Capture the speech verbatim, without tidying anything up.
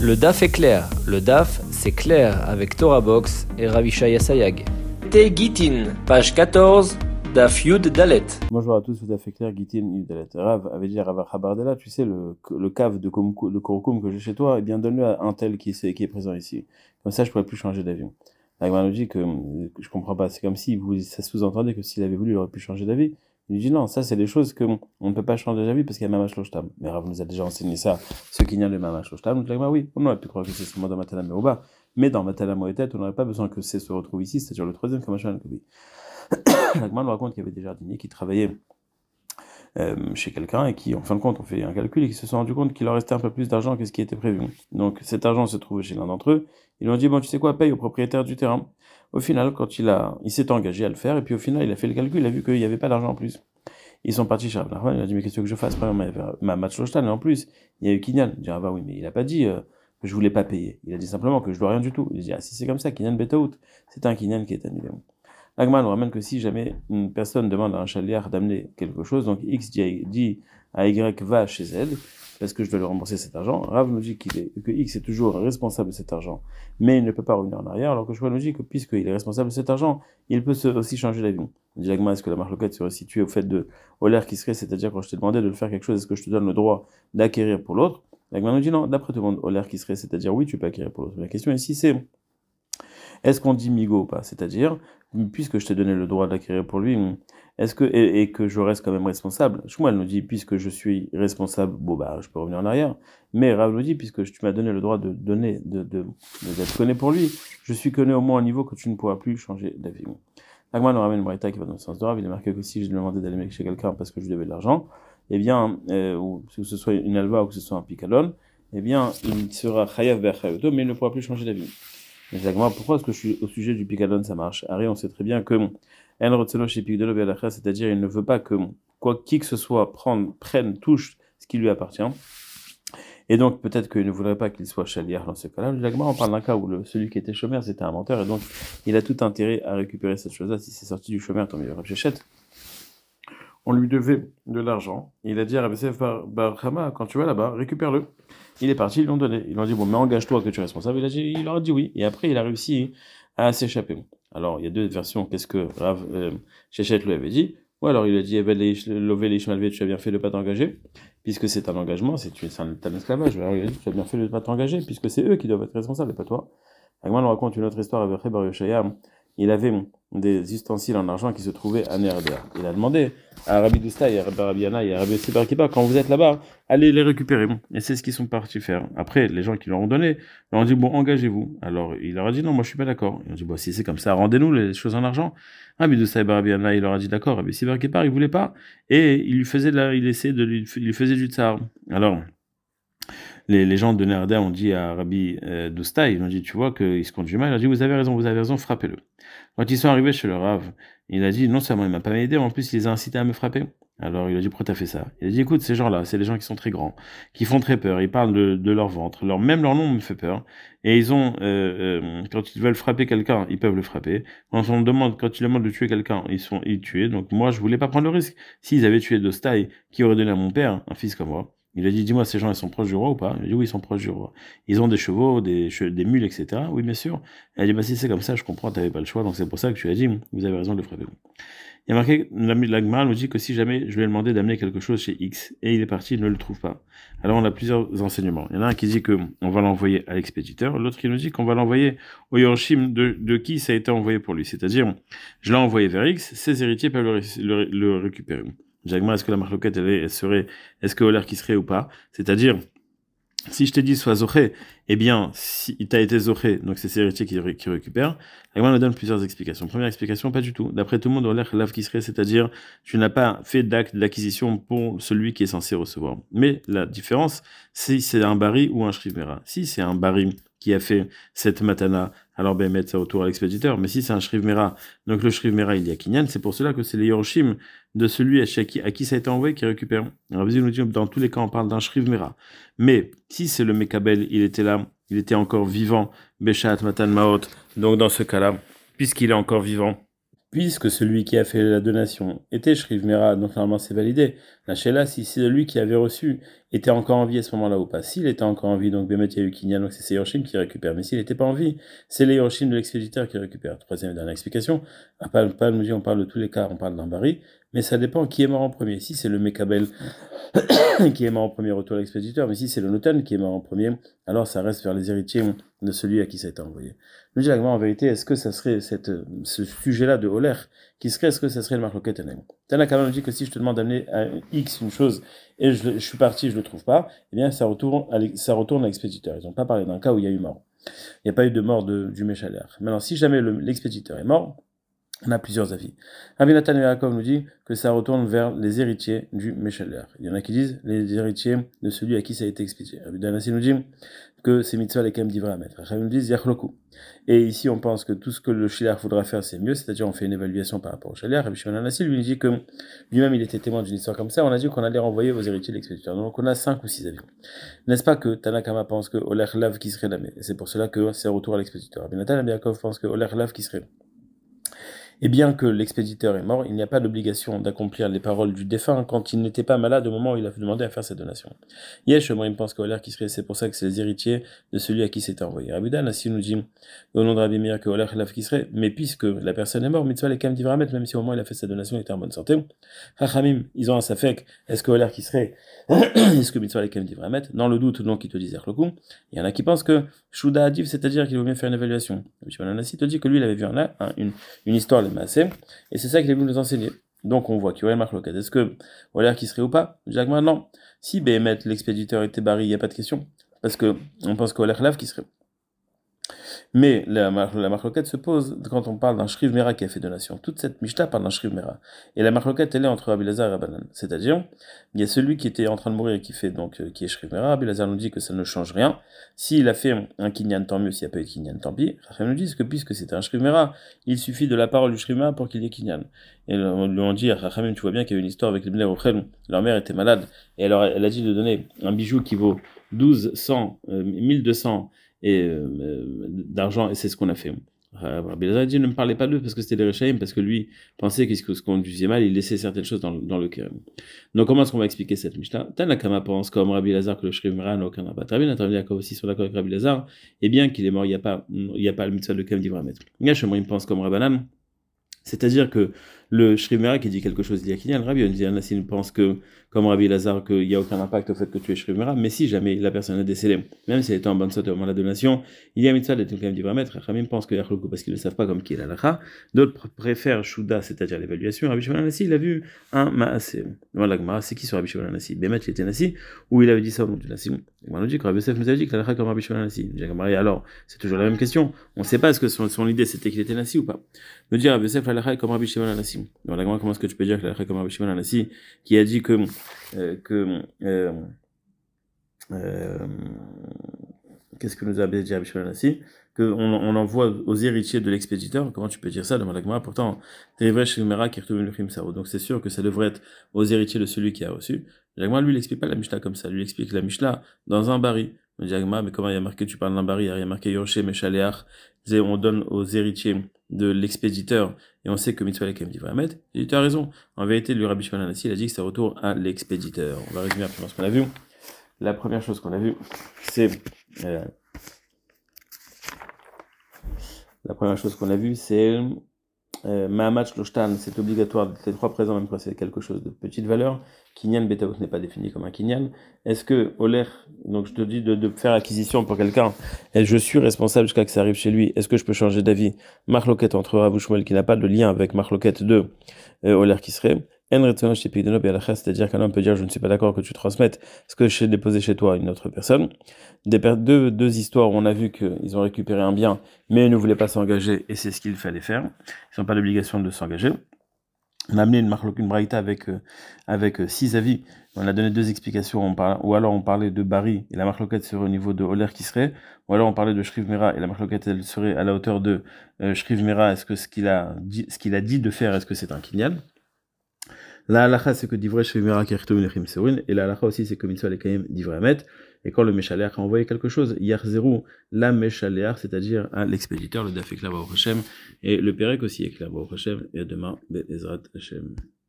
Le D A F est clair. Le D A F, c'est clair avec Torah Box et Ravishaya Sayag. T. Gitin, page quatorze, D A F Yud Dalet. Bonjour à tous, le D A F est clair, Gitin Yud Dalet. Rav avait dit à Rav Chabardella, tu sais, le, le cave de, de Kouroukoum que j'ai chez toi, eh bien donne-le à un tel qui est, qui est présent ici. Comme ça, je ne pourrais plus changer d'avion. La Gemara nous dit que je comprends pas, c'est comme si vous, ça sous-entendait que s'il avait voulu, il aurait pu changer d'avis. Il dit non, ça c'est des choses qu'on ne peut pas changer d'avis parce qu'il y a Mamash Loshtam. Mais Rav nous a déjà enseigné ça, ce qu'il y a de Mamash Loshtam. Donc la Gemara, oui, on aurait pu croire que c'est seulement dans Matana Meruba, mais dans Matana Moetet, on n'aurait pas besoin que c'est se retrouve ici, c'est-à-dire le troisième comme Machan Kobi. La Gemara nous raconte qu'il y avait des jardiniers qui travaillaient euh, chez quelqu'un et qui, en fin de compte, ont fait un calcul et qui se sont rendus compte qu'il leur restait un peu plus d'argent que ce qui était prévu. Donc cet argent se trouvait chez l'un d'entre eux. Ils lui ont dit, bon, tu sais quoi, paye au propriétaire du terrain. Au final, quand il a, il s'est engagé à le faire, et puis au final, il a fait le calcul, il a vu qu'il n'y avait pas d'argent en plus. Ils sont partis chez Rav Nachman, il a dit, mais qu'est-ce que je fasse? Premièrement, il y avait ma match Loshtan, et en plus, il y a eu Kinyan. Il dit, ah bah oui, mais il n'a pas dit euh, que je voulais pas payer. Il a dit simplement que je dois rien du tout. Il dit, ah si c'est comme ça, Kinyan Betaout, c'est un Kinyan qui est annulé. L'Agma nous ramène que si jamais une personne demande à un chaliar d'amener quelque chose, donc X dit à Y va chez Z, parce que je dois lui rembourser cet argent, Rav nous dit qu'il est, que X est toujours responsable de cet argent, mais il ne peut pas revenir en arrière, alors que Shmuel nous dit que puisqu'il est responsable de cet argent, il peut aussi changer d'avis. On dit l'Agma, est-ce que la marloquette serait située au fait de Oler qui serait, c'est-à-dire quand je t'ai demandé de le faire quelque chose, est-ce que je te donne le droit d'acquérir pour l'autre? L'Agma nous dit non, d'après tout le monde, Oler qui serait, c'est-à-dire oui, tu peux acquérir pour l'autre. La question ici c'est, est-ce qu'on dit migo ou pas? C'est-à-dire, puisque je t'ai donné le droit d'acquérir pour lui, est-ce que, et, et que je reste quand même responsable? Shmuel nous dit, puisque je suis responsable, bon bah, je peux revenir en arrière. Mais Rav nous dit, puisque tu m'as donné le droit de donner, de, de, de, d'être connu pour lui, je suis connu au moins à un niveau que tu ne pourras plus changer d'avis. Agma nous ramène une braïta qui va dans le sens de Rav, il est marqué que si je lui demandais d'aller chez quelqu'un parce que je lui devais de l'argent, eh bien, euh, ou que ce soit une alva ou que ce soit un picadon, eh bien, il sera chayav be'achayoto, mais il ne pourra plus changer d'avis. Exactement. Pourquoi est-ce que je suis au sujet du picadon, ça marche? Harry, on sait très bien que c'est-à-dire il ne veut pas que quoi qui que ce soit prenne, prenne, touche ce qui lui appartient. Et donc peut-être qu'il ne voudrait pas qu'il soit chaliar dans ce cas-là. On parle d'un cas où le, celui qui était chômeur, c'était un menteur, et donc il a tout intérêt à récupérer cette chose-là. Si c'est sorti du chômeur, tant mieux. On lui devait de l'argent. Il a dit à Rabbi Yosef bar Chama, quand tu vas là-bas, récupère-le. Il est parti, ils l'ont donné. Ils l'ont dit, bon, mais engage-toi que tu es responsable. Il, a dit, il leur a dit oui. Et après, il a réussi à s'échapper. Alors, il y a deux versions. Qu'est-ce que Rav euh, Shechet lui avait dit? Ou alors, il a dit, Lové l'Ishmalvé, tu as bien fait de ne pas t'engager, puisque c'est un engagement, c'est, c'est un, un esclavage. Alors, il a dit, tu as bien fait de ne pas t'engager, puisque c'est eux qui doivent être responsables, et pas toi. Agman nous raconte une autre histoire avec Bar Yoshaya. Il avait des ustensiles en argent qui se trouvaient à Nerder. Il a demandé à Rabbi Doustaï, à Rabbi Yana et à Rabbi Sibar Kiba, quand vous êtes là-bas, allez les récupérer. Et c'est ce qu'ils sont partis faire. Après, les gens qui leur ont donné, leur ont dit, bon, engagez-vous. Alors, il leur a dit, non, moi, je suis pas d'accord. Ils ont dit, bon, si c'est comme ça, rendez-nous les choses en argent. Rabbi Doustaï, Rabbi Yana, il leur a dit, d'accord. Rabbi Sibar Kiba, il voulait pas. Et il lui faisait de la, il essayait de lui, il lui faisait du tsar. Alors, Les, les gens de Nerda ont dit à Rabbi euh, Doustaï, ils ont dit, tu vois qu'il se conduit mal. Il a dit, vous avez raison, vous avez raison, frappez-le. Quand ils sont arrivés chez le Rav, il a dit, non seulement il m'a pas aidé, en plus il les a incités à me frapper. Alors il a dit, pourquoi t'as fait ça? Il a dit, écoute, ces gens-là, c'est des gens qui sont très grands, qui font très peur, ils parlent de, de leur ventre, leur, même leur nom me fait peur. Et ils ont, euh, euh, quand ils veulent frapper quelqu'un, ils peuvent le frapper. Quand on demande, quand ils demandent de tuer quelqu'un, ils sont, ils tuent. Donc moi, je voulais pas prendre le risque. S'ils avaient tué Doustaï, qui aurait donné à mon père un fils comme moi, il a dit, dis-moi, ces gens, ils sont proches du roi ou pas? Il a dit, oui, ils sont proches du roi. Ils ont des chevaux, des, des mules, et cetera. Oui, bien sûr. Il a dit, bah, si c'est comme ça, je comprends, t'avais pas le choix, donc c'est pour ça que tu as dit, vous avez raison de le frapper. Il y a marqué, l'Agma nous dit que si jamais je lui ai demandé d'amener quelque chose chez X, et il est parti, il ne le trouve pas. Alors, on a plusieurs enseignements. Il y en a un qui dit que on va l'envoyer à l'expéditeur, l'autre qui nous dit qu'on va l'envoyer au Yorshim de, de qui ça a été envoyé pour lui. C'est-à-dire, je l'ai envoyé vers X, ses héritiers peuvent le, le, le récupérer. Jacquemin, est-ce que la marloquette, elle, elle serait, est-ce que Oler qui serait ou pas? C'est-à-dire, si je t'ai dit sois zoché, eh bien, si il t'a été zoché, donc c'est ses héritiers qui, qui récupèrent. Jacquemin nous donne plusieurs explications. Première explication, pas du tout. D'après tout le monde, Oler lave qui serait, c'est-à-dire, tu n'as pas fait d'acte d'acquisition pour celui qui est censé recevoir. Mais la différence, c'est si c'est un bari ou un shrivmera. Si c'est un bari qui a fait cette matana, alors ben mettre ça autour à l'expéditeur. Mais si c'est un Shriv Mera, donc le Shriv Mera il y a Kinyan, c'est pour cela que c'est les Yoroshim de celui à qui, à qui ça a été envoyé qui récupère. Alors vous nous dit dans tous les cas on parle d'un Shriv Mera. Mais si c'est le Mekabel, il était là, il était encore vivant, Beshat Matan Maot, donc dans ce cas-là, puisqu'il est encore vivant, puisque celui qui a fait la donation était Shriv Mera, donc normalement c'est validé. La Sheila, si c'est lui qui avait reçu, était encore en vie à ce moment-là ou pas. S'il était encore en vie, donc Bémet, il y a eu Kinyan, donc c'est Yorshim qui récupère. Mais s'il n'était pas en vie, c'est les Yorshim de l'expéditeur qui récupère. Troisième et dernière explication. À pas, pas nous dire, on parle de tous les cas, on parle d'un bari, mais ça dépend qui est mort en premier. Si c'est le Mekabel qui est mort en premier, retour à l'expéditeur, mais si c'est le Noten qui est mort en premier, alors ça reste vers les héritiers de celui à qui ça a été envoyé. Nous dit en vérité, est-ce que ça serait cette, ce sujet-là de Oler qui serait, est-ce que ça serait le Marloquet Enem? Tanakama nous dit que si je te demande d'amener à X une chose et je, je suis parti, je le trouve pas, eh bien ça retourne à, ça retourne à l'expéditeur. Ils n'ont pas parlé d'un cas où il y a eu mort. Il n'y a pas eu de mort de, du Méchaler. Maintenant, si jamais le, l'expéditeur est mort, on a plusieurs avis. Rabbi Nathan Yaakov nous dit que ça retourne vers les héritiers du Méchaler. Il y en a qui disent les héritiers de celui à qui ça a été expédié. Rabbi Danassi nous dit que c'est mitzvah lesquels d'ivra à mettre. Rabbi nous dit yachloku. Et ici, on pense que tout ce que le Shiliach voudra faire, c'est mieux, c'est-à-dire on fait une évaluation par rapport au Shiliach. Rabbi Shimon Anassi lui dit que lui-même il était témoin d'une histoire comme ça. On a dit qu'on allait renvoyer aux héritiers de l'expéditeur. Donc on a cinq ou six avis. N'est-ce pas que Tanakama pense que Oler Lav qui serait lamé? C'est pour cela que c'est retour à l'expéditeur. Rabbi Nathan Yaakov pense que Oler Lav qui serait. Et bien que l'expéditeur est mort, il n'y a pas d'obligation d'accomplir les paroles du défunt quand il n'était pas malade au moment où il a demandé à faire sa donation. Yesh, moi, il me pense qu'Oler qui serait, c'est pour ça que c'est les héritiers de celui à qui c'était envoyé. Rabbi Dan, si nous dit, au nom de Rabbi Meir, que Oler Lav qui serait, mais puisque la personne est morte, mitzvah les kam d'ivramet, même si au moment où il a fait sa donation, il était en bonne santé. Chachamim, ils ont un safek, est-ce que Oler qui serait, est-ce que mitzvah les kam d'ivramet? Dans le doute, donc, ils te disent Erloku. Il y en a qui pensent que Shuda Adiv, c'est-à-dire qu'il vaut mieux faire une évaluation. Rabbi Shimon Anassi te dit que lui, il avait vu un, un, une, une histoire, et c'est ça qu'il est venu nous enseigner. Donc on voit qu'il y aurait une marque locale. Est-ce que Oler qui serait ou pas? Jacques, non. Si Béhémet, l'expéditeur, était barré, il n'y a pas de question. Parce que on pense qu'Oler Lav qui serait. Mais la, la marloquette se pose quand on parle d'un Shriv Mera qui a fait donation. Toute cette Mishnah parle d'un Shriv Mera. Et la marloquette, elle est entre Rabbi Lazar et Rabbanan. C'est-à-dire, il y a celui qui était en train de mourir et qui fait donc, euh, qui est Shriv Mera. Rabbi Lazar nous dit que ça ne change rien. S'il a fait un Kinyan, tant mieux. S'il n'y a pas eu Kinyan, tant pis. Rachel nous dit que puisque c'était un Shriv Mera, il suffit de la parole du Shriv Mera pour qu'il y ait Kinyan. Et on lui a dit, Rachel, tu vois bien qu'il y a eu une histoire avec les Bnei Rochel. Leur mère était malade. Et alors, elle a dit de donner un bijou qui vaut douze cents, euh, mille deux cents et euh, d'argent, et c'est ce qu'on a fait. Rabbi Lazar dit ne me parlez pas d'eux parce que c'était des Rechaim, parce que lui pensait que ce qu'on disait mal, il laissait certaines choses dans, dans le cœur. Donc comment est-ce qu'on va expliquer cette Mishnah? Tanakama pense comme Rabbi Lazar que le Shriv Mera n'a aucun impact. Rabbi Nathan Yaakov aussi sont d'accord avec Rabbi Lazar, et bien qu'il est mort, il n'y a pas, il n'y a pas le mitzvah de Kam d'Ivramet. Yashemra il pense comme Rabbanan, c'est-à-dire que le Shriv Mera qui dit quelque chose, il y a Kinyan, Rabbi Anassi pense que, comme Rabbi Lazar, qu'il n'y a aucun impact au fait que tu es Shriv Mera, mais si jamais la personne est décédée, même si elle était en bonne santé au moment de la donation, il y a mitzvah d'être quand même d'Ivramet. Rabbi pense que Yachloku, parce qu'ils ne savent pas comme qui est la lacha, d'autres préfèrent Shuda, c'est-à-dire l'évaluation. Rabbi Shimon Anassi, il a vu un Maasé. Voilà, Gemara, c'est qui sur Rabbi Shimon Anassi? Bémet, il était Nassi, ou il avait dit ça au nom du Nassi? On nous dit que Rabbi Yosef nous a dit que la lacha comme Rabbi Shimon Anassi. Alors, c'est toujours la même question. On ne sait pas est-ce que son, son idée c'était qu'il était Nassi ou pas. Nous dit Rabbi Yosef la lacha comme Rabbi Shimon Anassi. Donc là, comment est-ce que tu peux dire que la lacha comme Rabbi Shimon Anassi, qui a dit que euh, que euh, euh, qu'est-ce que nous a dit Rabbi Shimon Anassi, qu'on on envoie aux héritiers de l'expéditeur? Comment tu peux dire ça? Demande la Gemara. Pourtant, c'est vrai Shriv Mera qui retrouve le Sao. Donc c'est sûr que ça devrait être aux héritiers de celui qui a reçu. La Gemara, lui, il explique pas la Mishnah comme ça. Lui, il explique la Mishnah dans un bari. On dit mais comment il y a marqué, tu parles d'un bari, il y a marqué Yorché, Meshaleach, on donne aux héritiers de l'expéditeur, et on sait que Mitzvah Lekem dit Vramet. Il dit, tu as raison. En vérité, le Rabbi Shimon Anassi, il a dit que ça retourne à l'expéditeur. On va résumer après ce qu'on a vu. La première chose qu'on a vue, c'est, euh, la première chose qu'on a vue, c'est, euh, Mahamat Shloshtan, c'est obligatoire d'être les trois présents, même quand c'est quelque chose de petite valeur. Kinyan Betaot n'est pas défini comme un Kinyan. Est-ce que Oler, donc je te dis de, de faire acquisition pour quelqu'un, et je suis responsable jusqu'à que ça arrive chez lui, est-ce que je peux changer d'avis? Marloquette entre Rav Shmuel qui n'a pas de lien avec Marloquette de euh, Oler qui serait. C'est-à-dire qu'un homme peut dire je ne suis pas d'accord que tu transmettes ce que j'ai déposé chez toi à une autre personne. Des deux, deux histoires où on a vu qu'ils ont récupéré un bien, mais ils ne voulaient pas s'engager, et c'est ce qu'il fallait faire. Ils n'ont pas d'obligation de s'engager. On a amené une marloquette, une braïta avec, euh, avec euh, six avis. On a donné deux explications. On parle, ou alors on parlait de Bari, et la marloquette serait au niveau de Oler qui serait. Ou alors on parlait de Shriv Mera, et la marloquette elle serait à la hauteur de euh, Shriv Mera. Est-ce que ce qu'il a dit, ce qu'il a dit de faire, est-ce que c'est un kinyan? La halacha, c'est que d'ivray Shriv Mera qui est nechim serin, et la halacha aussi, c'est que mitzvah lekayim d'ivray met. Et quand le Méchaléach a envoyé quelque chose, Yachzeru, la Méchaléach, c'est-à-dire hein, l'expéditeur, le Daf Ekla Baruch Hashem, et le Pérec aussi Ekla Baruch Hashem, et demain, Be'ezrat Hashem.